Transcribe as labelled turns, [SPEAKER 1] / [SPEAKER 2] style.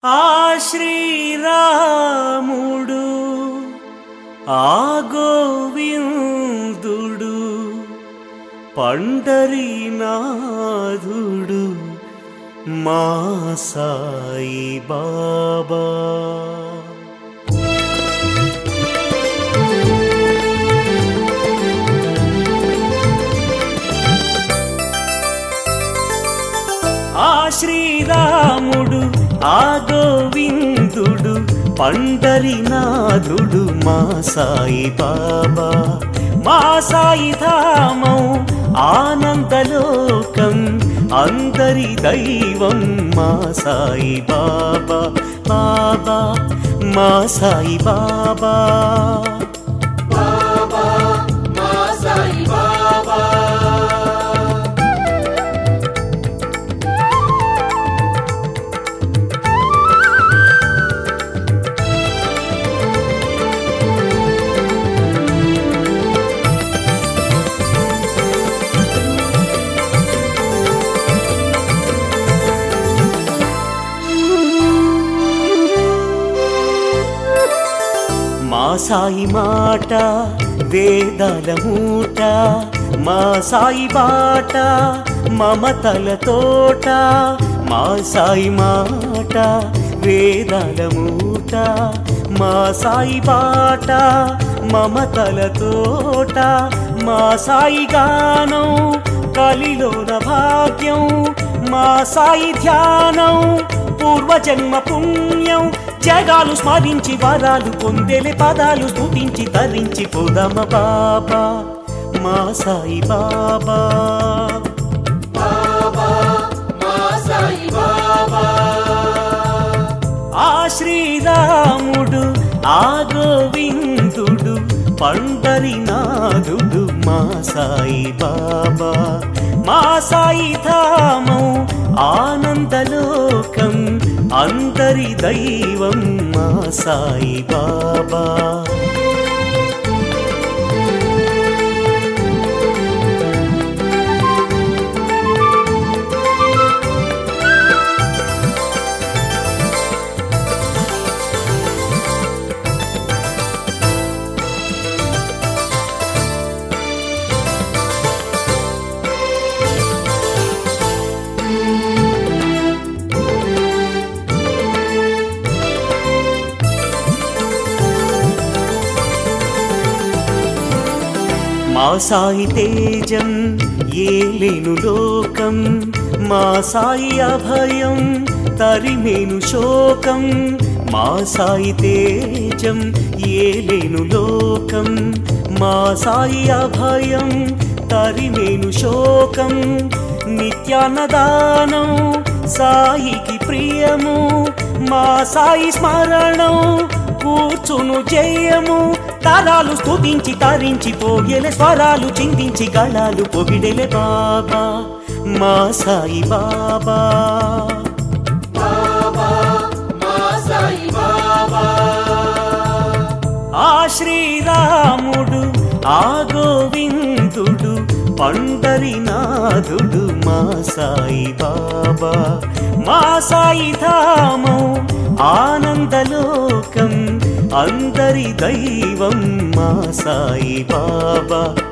[SPEAKER 1] ఆ శ్రీరాముడు ఆ గోవిందుడు పండరీనాథుడు మా సాయి బాబా. ఆ శ్రీరాముడు ఆ గోవిందుడు పండరీనాథుడు మా సాయి బాబా. మా సాయి ధామం ఆనందలోకం అందరి దైవం మా సాయి బాబా. బాబా మా సాయి బాబా.
[SPEAKER 2] బాబా మా సాయి బాబా.
[SPEAKER 1] మా సాయి మాట వేదాల మూట, మా సాయి బాట మమతల తోట. మా సాయి మాట వేదాల మూట, మా సాయి బాట మమతల తోట. మా సాయి గానం కలిలోన భాగ్యం, మా సాయి ధ్యానం పూర్వజన్మ పుణ్యం. జగాలు స్మరించి వరాలు పొందెలే పదాలు స్తుతించి తరించి పోదామ బాబా మా సాయి బాబా.
[SPEAKER 2] బాబా మా సాయి బాబా.
[SPEAKER 1] ఆ శ్రీరాముడు ఆ గోవిందుడు పండరీనాథుడు మా సాయి బాబా. మా సాయి ధామం ఆనందలోకం అందరి దైవం మా సాయి బాబా. మా సాయి తేజం ఏలేను లోకం, మా సాయి అభయం తరిమేను శోకం. మా సాయి తేజం ఏలేను లోకం, మా సాయి అభయం తరిమేను శోకం. నిత్యాన్నదానం సాయికి ప్రియము, మా సాయి స్మరణం కూర్చును జయము. తరాలు స్తుతించి తరించి పోగెలే స్వరాలు చిందించి గళాలు పొగిడెలే బాబా మా సాయి బాబా.
[SPEAKER 2] బాబా మా సాయి బాబా.
[SPEAKER 1] ఆ శ్రీరాముడు ఆ గోవిందుడు పండరీనాథుడు మా సాయి బాబా. మా సాయి ధామం ఆనందలోకం అందరి దైవం మా సాయి బాబా.